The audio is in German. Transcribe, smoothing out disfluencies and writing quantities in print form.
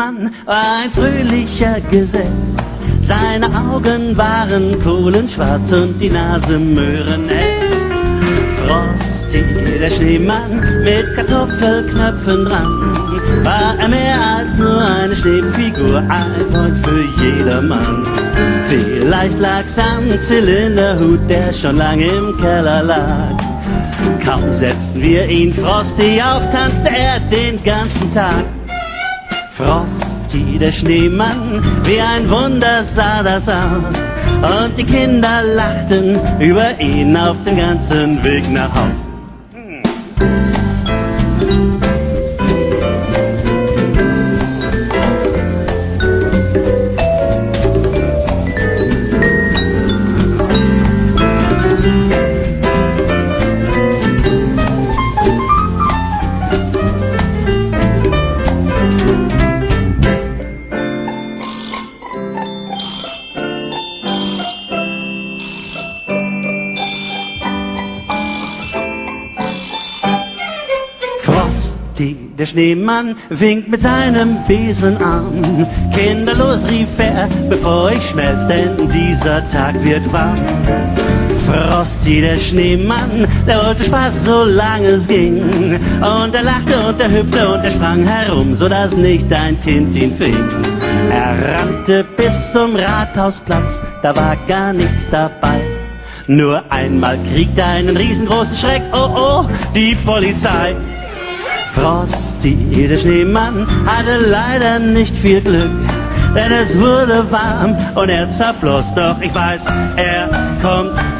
Schneemann war ein fröhlicher Gesell. Seine Augen waren kohlenschwarz und die Nase möhrenhell. Frosty, der Schneemann, mit Kartoffelknöpfen dran, war er mehr als nur eine Schneefigur, ein Freund für jedermann. Vielleicht lag's am Zylinderhut, der schon lange im Keller lag. Kaum setzten wir ihn Frosty auf, tanzte er den ganzen Tag. Frosty, der Schneemann, wie ein Wunder sah das aus. Und die Kinder lachten über ihn auf dem ganzen Weg nach Haus. Frosty, der Schneemann, winkt mit seinem Besen an. Kinderlos rief er, bevor ich schmelz, denn dieser Tag wird warm. Frosty, der Schneemann, der wollte Spaß, solange es ging. Und er lachte und er hüpfte und er sprang herum, sodass nicht ein Kind ihn fing. Er rannte bis zum Rathausplatz, da war gar nichts dabei. Nur einmal kriegte er einen riesengroßen Schreck, oh oh, die Polizei. Frosty, der Schneemann, hatte leider nicht viel Glück, denn es wurde warm und er zerfloss, doch ich weiß, er kommt